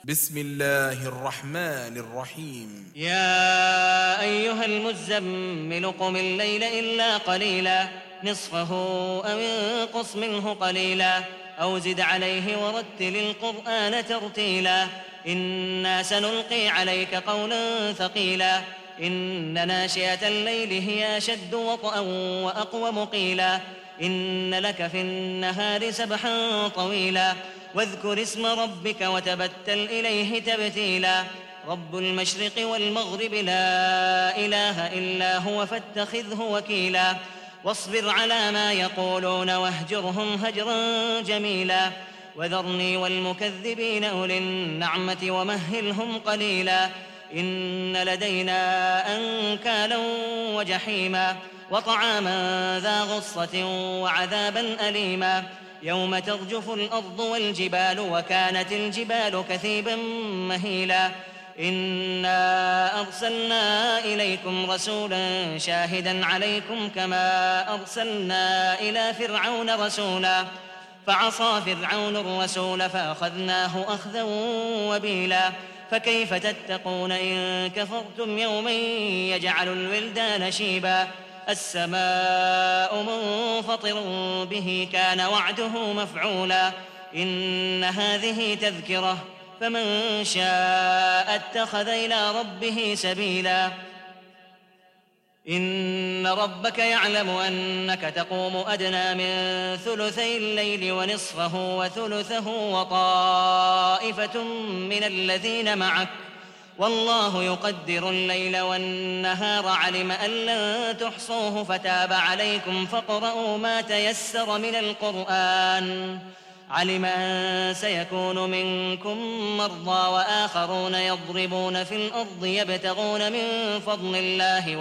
بسم الله الرحمن الرحيم. يا أيها المزمل قم الليل إلا قليلا نصفه أو انقص منه قليلا أو زد عليه ورتل القرآن ترتيلا إنا سنلقي عليك قولا ثقيلا إن ناشئة الليل هي أشد وطئا وأقوم قيلا إن لك في النهار سبحا طويلا واذكر اسم ربك وتبتل إليه تبتيلا رب المشرق والمغرب لا إله إلا هو فاتخذه وكيلا واصبر على ما يقولون واهجرهم هجرا جميلا وذرني والمكذبين أولي النعمة ومهلهم قليلا إن لدينا أنكالا وجحيما وطعاما ذا غصة وعذابا أليما يوم ترجف الأرض والجبال وكانت الجبال كثيبا مهيلا إنا أرسلنا إليكم رسولا شاهدا عليكم كما أرسلنا إلى فرعون رسولا فعصى فرعون الرسول فأخذناه أخذا وبيلا فكيف تتقون إن كفرتم يوما يجعل الولدان شيبا السماء منفطر به كان وعده مفعولا إن هذه تذكرة فمن شاء اتخذ إلى ربه سبيلا إن ربك يعلم أنك تقوم أدنى من ثلثي الليل ونصفه وثلثه وطائفة من الذين معك والله يقدر الليل والنهار علم أن لن تحصوه فتاب عليكم فاقرؤوا ما تيسر من القرآن علم أن سيكون منكم مرضى وآخرون يضربون في الأرض يبتغون من فضل الله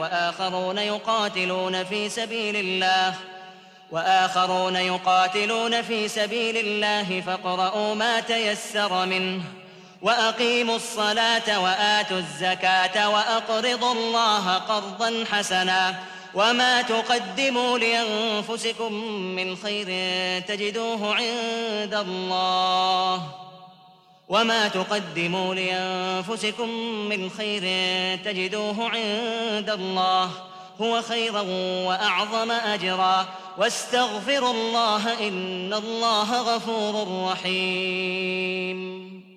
وآخرون يقاتلون في سبيل الله فاقرؤوا ما تيسر منه وأقيموا الصلاة وآتوا الزكاة وأقرضوا الله قرضا حسنا وما تقدموا لأنفسكم من خير تجدوه عند الله هو خيرا وأعظم أجرا واستغفروا الله إن الله غفور رحيم